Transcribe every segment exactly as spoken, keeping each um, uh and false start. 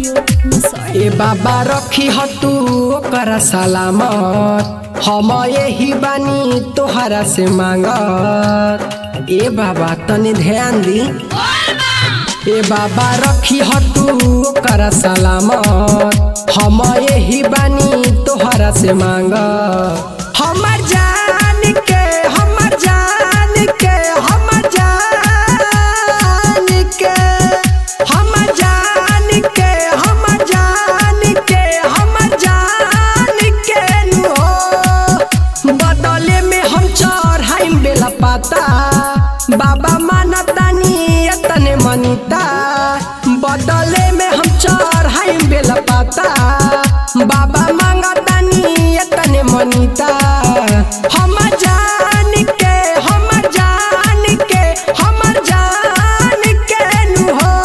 ए बाबा रखी ह तू ओकरा सलामत, हम यही बानी तोहरा से मांगत। ए बाबा तनी ध्यान दी। ए बाबा रखी ह तू ओकरा सलामत, हम यही बानी तोहरा से मांगत। हमर जान के हमर जान के हमर जान के हमर जान के हमर जान के हमर जान के नु बदले में हम चढ़ाई बेला पाता। बाबा मानतानी तने मनीता, बदले में हम चढ़ाई बेला पाता। बाबा मांगतानी तने मनीता। हम जान के हम जान के हम जान के नु हो।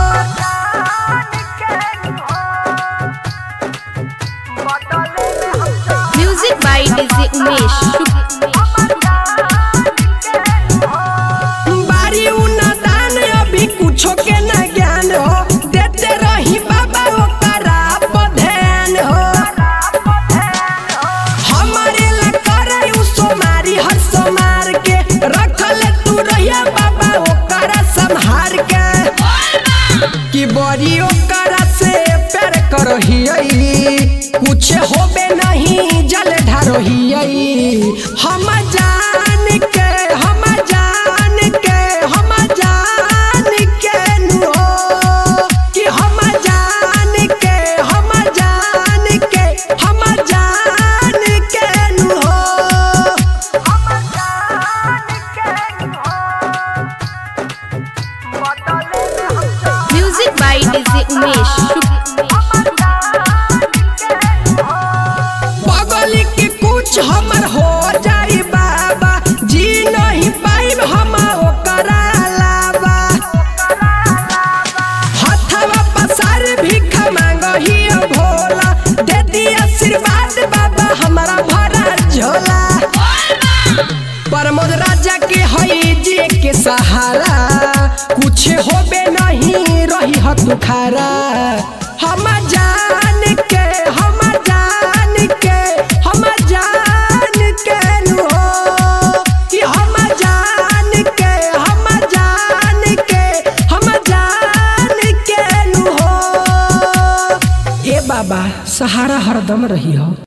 Music by DJ Umesh. बारी उना दान अभी कुछो के ना ज्ञान हो, देते रही बाबा ओकरा पर ध्यान हो। हमारे ला करे उ सोमारी हर सोमार के, रखल तू रहिया बाबा ओकरा संहार के। कि बड़ी ओकरा से प्यार करहियई, कुछ होबे नहीं जल ढारहियई। हम जान के हम जान के हम जान के नु हो। कि हम जान के हम जान के हम जान के नु हो। Music by DJ Umesh. बगल के कुछ हमर हो जाई बाबा, जी नहीं पाइब हम ओकरा अलावा। हथवा पसार भीख मांगही भोला, दे दी आशीर्वाद बाबा हमारा भरा झोला। प्रमोद राजा के हई जी के सहारा, कुछ होबे नहीं रही ह तू खारा। हम जान के हम जान के हम जान के नु हो। कि हम जान के हम जान के हम जान के नु हो। ए बाबा सहारा हरदम रही हो।